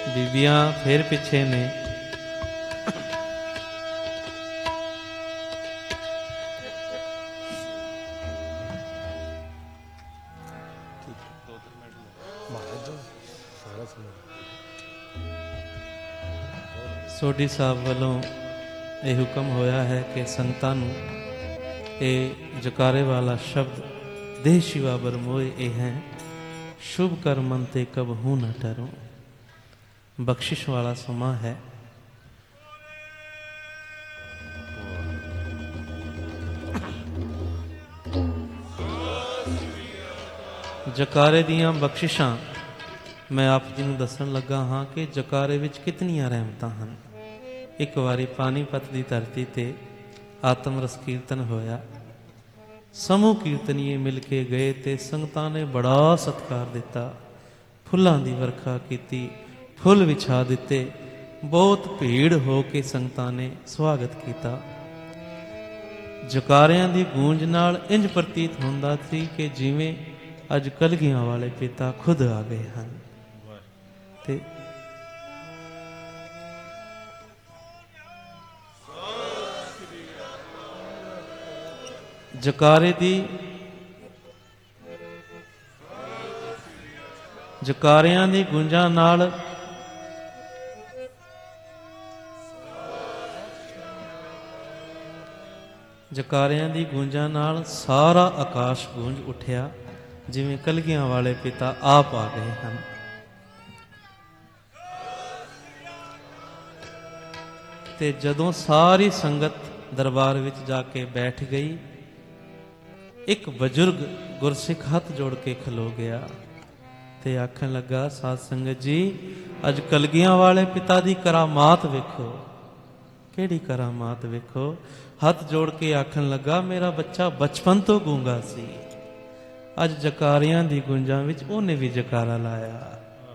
ਬੀਬੀਆਂ ਫੇਰ ਪਿੱਛੇ ਨੇ। ਸੋਢੀ ਸਾਹਿਬ ਵੱਲੋਂ ਇਹ ਹੁਕਮ ਹੋਇਆ ਹੈ ਕਿ ਸੰਗਤਾਂ ਨੂੰ ਇਹ ਜਕਾਰੇ ਵਾਲਾ ਸ਼ਬਦ ਦੇਹ ਸ਼ਿਵਾ ਬਰਮੋਏ ਇਹ ਹੈ, ਸ਼ੁਭ ਕਰਮਨ ਤੇ ਕਬਹੂ ਨਾ ਟਰੋ। ਬਖਸ਼ਿਸ਼ ਵਾਲਾ ਸਮਾਂ ਹੈ। ਜਕਾਰੇ ਦੀਆਂ ਬਖਸ਼ਿਸ਼ਾਂ ਮੈਂ ਆਪ ਜੀ ਨੂੰ ਦੱਸਣ ਲੱਗਾ ਹਾਂ ਕਿ ਜਕਾਰੇ ਵਿੱਚ ਕਿਤਨੀਆਂ ਰਹਿਮਤਾਂ ਹਨ। ਇੱਕ ਵਾਰੀ ਪਾਣੀਪਤ ਦੀ ਧਰਤੀ ਤੇ ਆਤਮ ਰਸ ਕੀਰਤਨ ਹੋਇਆ। ਸਮੂਹ ਕੀਰਤਨੀਏ ਮਿਲ ਕੇ ਗਏ ਤੇ ਸੰਗਤਾਂ ਨੇ ਬੜਾ ਸਤਿਕਾਰ ਦਿੱਤਾ। ਫੁੱਲਾਂ ਦੀ ਵਰਖਾ ਕੀਤੀ, ਫੁੱਲ ਵਿਛਾ ਦਿੱਤੇ। ਬਹੁਤ ਭੀੜ ਹੋ ਕੇ ਸੰਗਤਾਂ ਨੇ ਸਵਾਗਤ ਕੀਤਾ। ਜਕਾਰਿਆਂ ਦੀ ਗੂੰਜ ਨਾਲ ਇੰਜ ਪ੍ਰਤੀਤ ਹੁੰਦਾ ਸੀ ਕਿ ਜਿਵੇਂ ਅੱਜ ਕਲਗੀਆਂ ਵਾਲੇ ਪਿਤਾ ਖੁਦ ਆ ਗਏ ਹਨ। ਤੇ ਜਕਾਰਿਆਂ ਦੀ ਗੂੰਜਾਂ ਨਾਲ ਸਾਰਾ ਆਕਾਸ਼ ਗੂੰਜ ਉੱਠਿਆ, ਜਿਵੇਂ ਕਲਗੀਆਂ ਵਾਲੇ ਪਿਤਾ ਆਪ ਆ ਗਏ ਹਨ। ਤੇ ਜਦੋਂ ਸਾਰੀ ਸੰਗਤ ਦਰਬਾਰ ਵਿੱਚ ਜਾ ਕੇ ਬੈਠ ਗਈ, ਇੱਕ ਬਜ਼ੁਰਗ ਗੁਰਸਿੱਖ ਹੱਥ ਜੋੜ ਕੇ ਖਲੋ ਗਿਆ ਤੇ ਆਖਣ ਲੱਗਾ, ਸਾਧ ਸੰਗਤ ਜੀ, ਅੱਜ ਕਲਗੀਆਂ ਵਾਲੇ ਪਿਤਾ ਦੀ ਕਰਾਮਾਤ ਵੇਖੋ। ਕਿਹੜੀ ਕਰਾਮਾਤ ਵੇਖੋ? ਹੱਥ ਜੋੜ ਕੇ ਆਖਣ ਲੱਗਾ, ਮੇਰਾ ਬੱਚਾ ਬਚਪਨ ਤੋਂ ਗੂੰਗਾ ਸੀ, ਅੱਜ ਜਕਾਰਿਆਂ ਦੀ ਗੁੰਜਾਂ ਵਿੱਚ ਉਹਨੇ ਵੀ ਜਕਾਰਾ ਲਾਇਆ।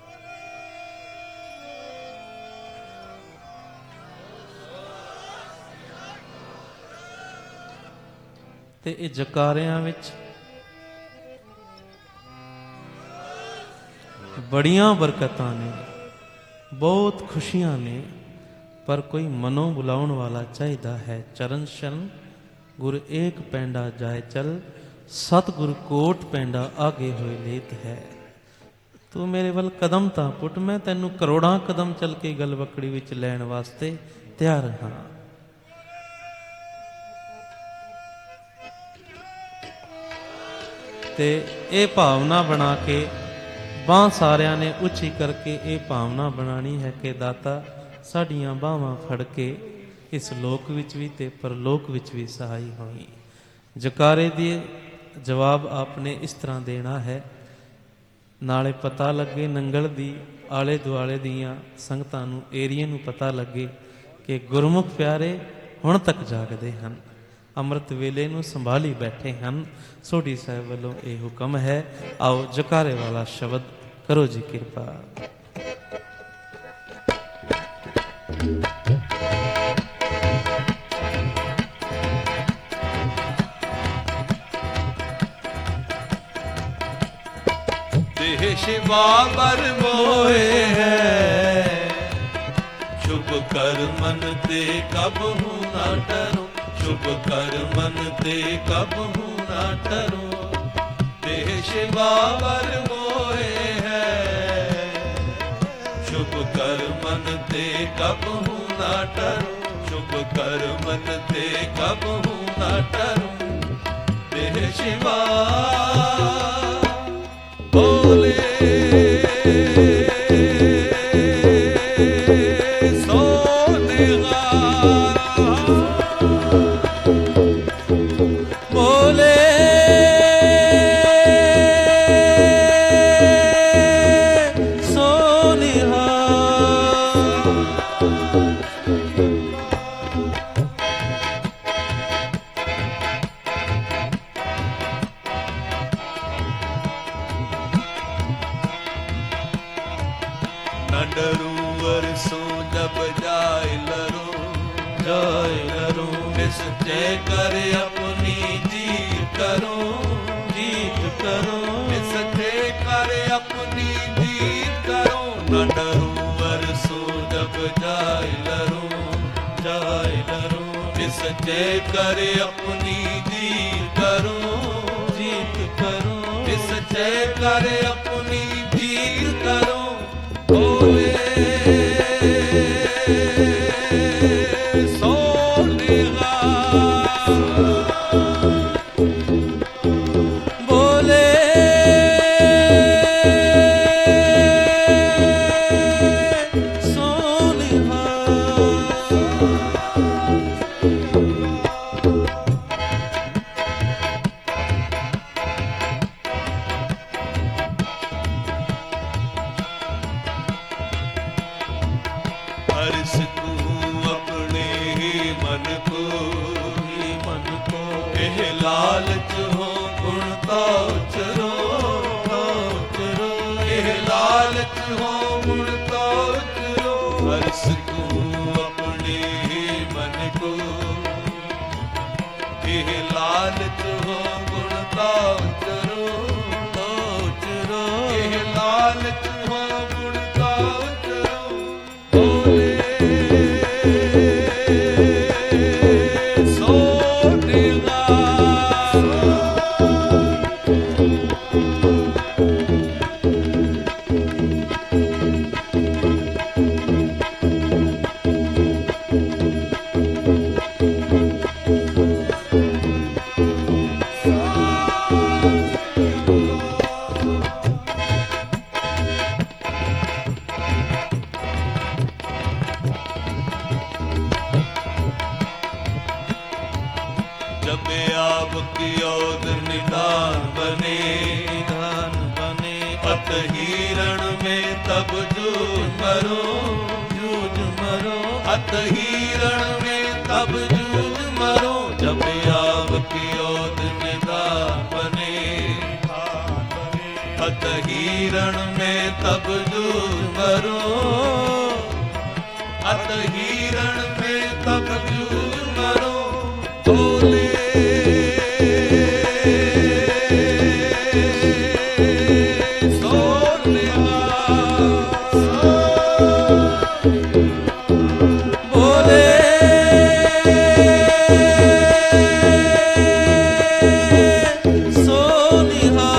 ਤੇ ਇਹ ਜਕਾਰਿਆਂ ਵਿੱਚ ਬੜੀਆਂ ਬਰਕਤਾਂ ਨੇ, ਬਹੁਤ ਖੁਸ਼ੀਆਂ ਨੇ, ਪਰ ਕੋਈ ਮਨੋਂ ਬੁਲਾਉਣ ਵਾਲਾ ਚਾਹੀਦਾ ਹੈ। ਚਰਨ ਸ਼ਰਨ ਗੁਰ ਏਕ ਪੈਂਡਾ ਜਾਏ ਚਲ, ਸਤਿਗੁਰ ਕੋਟ ਪੈਂਡਾ ਆਗੇ ਹੋਏ ਲੇਤ ਹੈ। ਤੂੰ ਮੇਰੇ ਵੱਲ ਕਦਮ ਤਾਂ ਪੁੱਟ, ਮੈਂ ਤੈਨੂੰ ਕਰੋੜਾਂ ਕਦਮ ਚੱਲ ਕੇ ਗਲਵਕੜੀ ਵਿੱਚ ਲੈਣ ਵਾਸਤੇ ਤਿਆਰ ਹਾਂ। ਤੇ ਇਹ ਭਾਵਨਾ ਬਣਾ ਕੇ ਬਾਂਹ ਸਾਰਿਆਂ ਨੇ ਉੱਚੀ ਕਰਕੇ ਇਹ ਭਾਵਨਾ ਬਣਾਣੀ ਹੈ ਕਿ ਦਾਤਾ ਸਾਡੀਆਂ ਬਾਹਾਂ ਫੜ ਕੇ ਇਸ ਲੋਕ ਵਿੱਚ ਵੀ ਤੇ ਪਰਲੋਕ ਵਿੱਚ ਵੀ ਸਹਾਈ ਹੋਈ। ਜਕਾਰੇ ਦੀ ਜਵਾਬ ਆਪਨੇ ਇਸ ਤਰ੍ਹਾਂ ਦੇਣਾ ਹੈ, ਨਾਲੇ ਪਤਾ ਲੱਗੇ ਨੰਗਲ ਦੀ ਆਲੇ ਦੁਆਲੇ ਦੀਆਂ ਸੰਗਤਾਂ ਨੂੰ, ਏਰੀਏ ਨੂੰ ਪਤਾ ਲੱਗੇ ਕਿ ਗੁਰਮੁਖ ਪਿਆਰੇ ਹੁਣ ਤੱਕ ਜਾਗਦੇ ਹਨ, ਅੰਮ੍ਰਿਤ ਵੇਲੇ ਨੂੰ ਸੰਭਾਲੀ ਬੈਠੇ ਹਨ। ਸੋਢੀ ਸਾਹਿਬ ਵੱਲੋਂ ਇਹ ਹੁਕਮ ਹੈ। ਆਓ ਜਕਾਰੇ ਵਾਲਾ ਸ਼ਬਦ ਕਰੋ ਜੀ ਕਿਰਪਾ। ਦੇਹ ਸ਼ਿਵਾ ਬਰਮੋਏ ਹੈ, ਸ਼ੁਭ ਕਰਮਨ ਤੇ ਕਬਹੂ ਨਾ ਡਰੋ, ਸ਼ੁਭ ਕਰਮਨ ਤੇ ਕਬਹੂ ਨਾ ਡਰੋ। ਦੇਹ ਸ਼ਿਵਾ ਬਰਮੋਏ ਹੈ, ਸ਼ੁਭ ਕਰਮਨ ਤੇ ਕਬਹੂ ਨਾ ਡਰੋ, ਸ਼ੁਭ ਕਰਮਨ ਤੇ ਕਬਹੂ ਨਾ ਡਰੋ। ਦੇਹ ਸ਼ਿਵਾ ਬੋਲੇ ਨਾ ਡਰੂ ਜਾਇ ਲਰੂ ਜਾਇ ਲਰੂ ਨਿਸਚੈ ਕਰ ਆਪਣੀ ਜੀਤ ਕਰੂੰ ਜੀਤ ਕਰੂੰ ਨਿਸਚੈ ਕਰ ਆਪਣੀ ਜੀਤ ਕਰੂੰ ਬੋਲੇ ਸੋ ਨਿਗਾ ਬੋਲੇ ਸੋਨਿਹਾ हर्ष को अपने ही मन को एह लालच हो गुण ताचरो एह लालच हो गुण ताचरो हर्ष को अपने ही मन को एह लालच हो गुण ताचरो एह लालच हो गुण ताचरो बोले सो निगा जब आप की ओद निदान बने निधान बने अत हिरण में तब जूझ मरो अत हिरण में तब जूझ मरो जब आप की ओद निदान बने अत हिरण में तब जूझ मरो अत हिरण में तब जूझ मरो बोले सो निगा बोले सोनिहा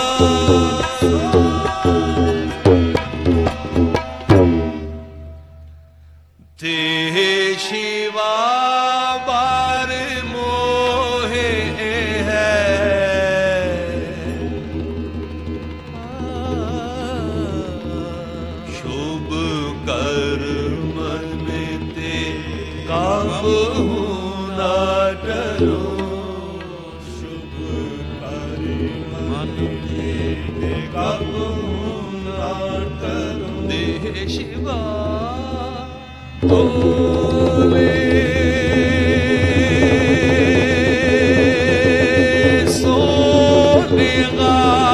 देह शिवा बार मोहे है शुभ कर मन ते काबू ना डरो शुभ कर मन ते काबू ना डरो देह शिवा बोले सो निगा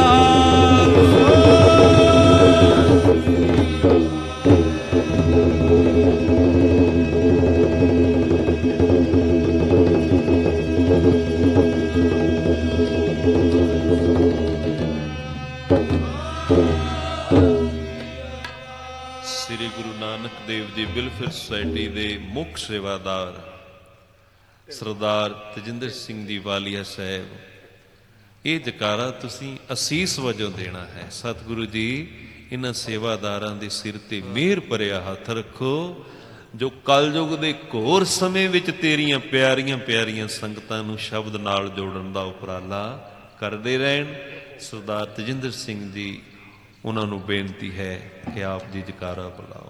ਸ੍ਰੀ ਗੁਰੂ ਨਾਨਕ ਦੇਵ ਜੀ ਵੈਲਫੇਅਰ ਸੁਸਾਇਟੀ ਦੇ ਮੁੱਖ ਸੇਵਾਦਾਰ ਸਰਦਾਰ ਤਜਿੰਦਰ ਸਿੰਘ ਜੀ ਵਾਲੀਆ ਸਾਹਿਬ, ਇਹ ਜਕਾਰਾ ਤੁਸੀਂ ਅਸੀਸ ਵਜੋਂ ਦੇਣਾ ਹੈ। ਸਤਿਗੁਰੂ ਜੀ ਇਹਨਾਂ ਸੇਵਾਦਾਰਾਂ ਦੇ ਸਿਰ ਤੇ ਮਿਹਰ ਭਰਿਆ ਹੱਥ ਰੱਖੋ, ਜੋ ਕਲਯੁਗ ਦੇ ਘੋਰ ਸਮੇਂ ਵਿੱਚ ਤੇਰੀਆਂ ਪਿਆਰੀਆਂ ਪਿਆਰੀਆਂ ਸੰਗਤਾਂ ਨੂੰ ਸ਼ਬਦ ਨਾਲ ਜੋੜਨ ਦਾ ਉਪਰਾਲਾ ਕਰਦੇ ਰਹਿਣ। ਸਰਦਾਰ ਤਜਿੰਦਰ ਸਿੰਘ ਜੀ, ਉਹਨਾਂ ਨੂੰ ਬੇਨਤੀ ਹੈ ਕਿ ਆਪ ਜੀ ਜਕਾਰਾ ਬੁਲਾਓ।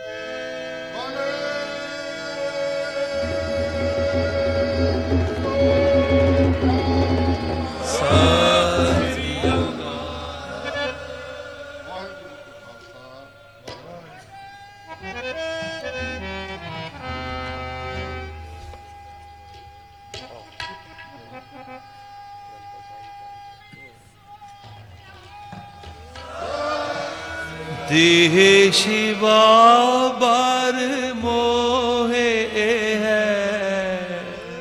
देह शिवा बार मोहे है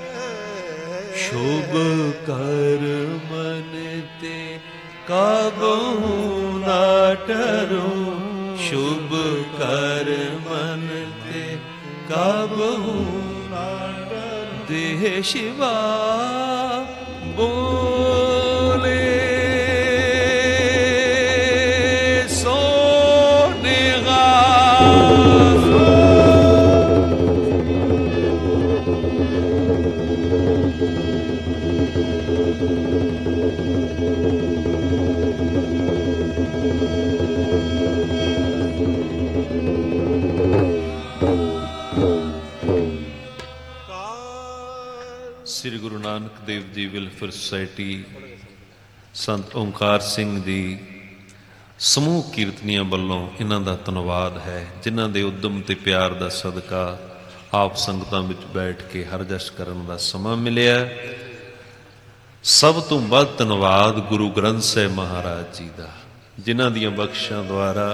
शुभ कर मन ते कबहू ना डरो शुभ कर मन ते ਕਾਬੂ ਦੇਹ ਸ਼ਿਵਾ ਬੋਲੇ ਸੋਨੇਗਾ ਸ੍ਰੀ ਗੁਰੂ ਨਾਨਕ ਦੇਵ ਜੀ ਵੈਲਫੇਅਰ ਸੁਸਾਇਟੀ ਸੰਤ ਓਂਕਾਰ ਸਿੰਘ ਜੀ ਸਮੂਹ ਕੀਰਤਨੀਆਂ ਵੱਲੋਂ ਇਹਨਾਂ ਦਾ ਧੰਨਵਾਦ ਹੈ, ਜਿਨ੍ਹਾਂ ਦੇ ਉਦਮ ਤੇ ਪਿਆਰ ਦਾ ਸਦਕਾ ਆਪ ਸੰਗਤਾਂ ਵਿੱਚ ਬੈਠ ਕੇ ਹਰਜਸ ਕਰਨ ਦਾ ਸਮਾਂ ਮਿਲਿਆ। ਸਭ ਤੋਂ ਵੱਧ ਧੰਨਵਾਦ ਗੁਰੂ ਗ੍ਰੰਥ ਸਾਹਿਬ ਮਹਾਰਾਜ ਜੀ ਦਾ, ਜਿਨ੍ਹਾਂ ਦੀਆਂ ਬਖਸ਼ਾਂ ਦੁਆਰਾ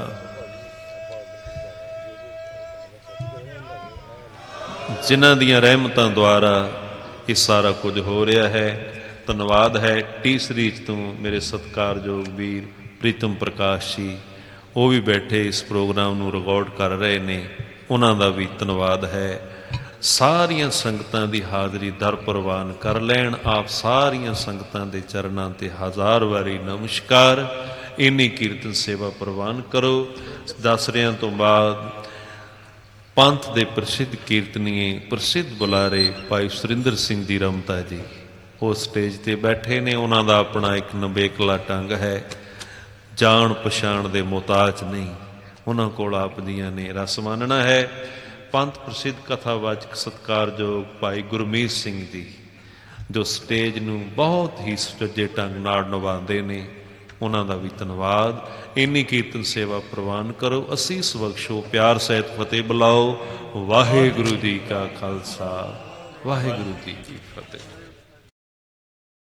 ਜਿਨ੍ਹਾਂ ਦੀਆਂ ਰਹਿਮਤਾਂ ਦੁਆਰਾ ਇਹ ਸਾਰਾ ਕੁਝ ਹੋ ਰਿਹਾ ਹੈ। ਧੰਨਵਾਦ ਹੈ ਟੀ ਸੀਰੀਜ਼ ਤੋਂ ਮੇਰੇ ਸਤਿਕਾਰਯੋਗ ਵੀਰ ਪ੍ਰੀਤਮ ਪ੍ਰਕਾਸ਼ ਜੀ, ਉਹ ਵੀ ਬੈਠੇ ਇਸ ਪ੍ਰੋਗਰਾਮ ਨੂੰ ਰਿਕਾਰਡ ਕਰ ਰਹੇ ਨੇ, ਉਹਨਾਂ ਦਾ ਵੀ ਧੰਨਵਾਦ ਹੈ। ਸਾਰੀਆਂ ਸੰਗਤਾਂ ਦੀ ਹਾਜ਼ਰੀ ਦਰ ਪ੍ਰਵਾਨ ਕਰ ਲੈਣ। ਆਪ ਸਾਰੀਆਂ ਸੰਗਤਾਂ ਦੇ ਚਰਨਾਂ ਤੇ ਹਜ਼ਾਰ ਵਾਰੀ ਨਮਸਕਾਰ। ਇੰਨੀ ਕੀਰਤਨ ਸੇਵਾ ਪ੍ਰਵਾਨ ਕਰੋ। ਦਸਰਿਆਂ ਤੋਂ ਬਾਅਦ ਪੰਥ ਦੇ ਪ੍ਰਸਿੱਧ ਕੀਰਤਨੀਏ, ਪ੍ਰਸਿੱਧ ਬੁਲਾਰੇ ਭਾਈ ਸੁਰਿੰਦਰ ਸਿੰਘ ਜੀ ਰਮਤਾ ਜੀ ਉਹ ਸਟੇਜ ਤੇ ਬੈਠੇ ਨੇ। ਉਹਨਾਂ ਦਾ ਆਪਣਾ ਇੱਕ ਨਵੇਕਲਾ ਢੰਗ ਹੈ, ਜਾਣ ਪਛਾਣ ਦੇ ਮੁਹਤਾਜ ਨਹੀਂ, ਉਹਨਾਂ ਕੋਲ ਆਪ ਜੀਆਂ ਨੇ ਰਸ ਮਾਨਣਾ ਹੈ। ਪੰਥ ਪ੍ਰਸਿੱਧ ਕਥਾਵਾਚਕ ਸਤਿਕਾਰਯੋਗ ਭਾਈ ਗੁਰਮੀਤ ਸਿੰਘ ਜੀ ਜੋ ਸਟੇਜ ਨੂੰ ਬਹੁਤ ਹੀ ਸੁਚੱਜੇ ਢੰਗ ਨਾਲ ਨਿਭਾਉਂਦੇ ਨੇ, ਉਹਨਾਂ ਦਾ ਵੀ ਧੰਨਵਾਦ। ਇੰਨੀ ਕੀਰਤਨ ਸੇਵਾ ਪ੍ਰਵਾਨ ਕਰੋ। ਅਸੀਸ ਬਖਸ਼ੋ, ਪਿਆਰ ਸਹਿਤ ਫਤਿਹ ਬੁਲਾਓ। ਵਾਹਿਗੁਰੂ ਜੀ ਕਾ ਖਾਲਸਾ, ਵਾਹਿਗੁਰੂ ਜੀ ਕੀ ਫਤਿਹ।